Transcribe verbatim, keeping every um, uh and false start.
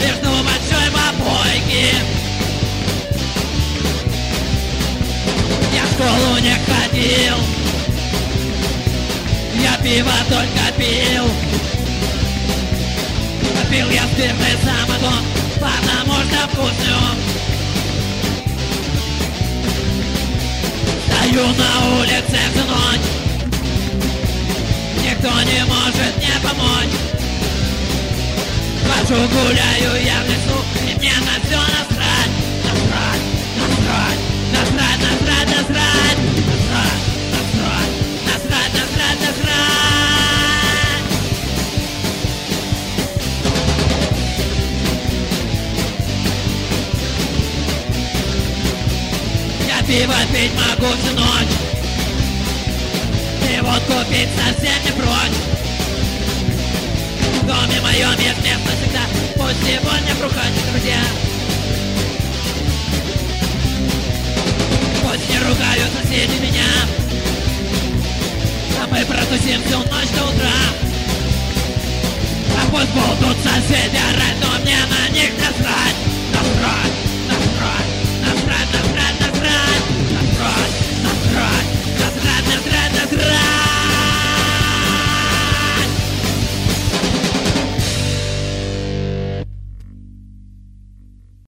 и жду большой попойки. Я в школу не ходил, я пиво только пил. Пил я спиртный самогон, потому что вкусный он. Стою на улице всю ночь, никто не может мне помочь. Хожу, гуляю я в лесу, и мне на все насрать. Насрать, насрать, насрать, насрать, насрать. Насрать, насрать, насрать, насрать, насрать. Я пиво пить могу всю ночь, и водку пить совсем не прочь. В доме моем есть место всегда, пусть сегодня проходят друзья. Пусть не ругают соседи меня, а мы протусим всю ночь до утра. А пусть будут соседи орать, но мне на них насрать. Насрать,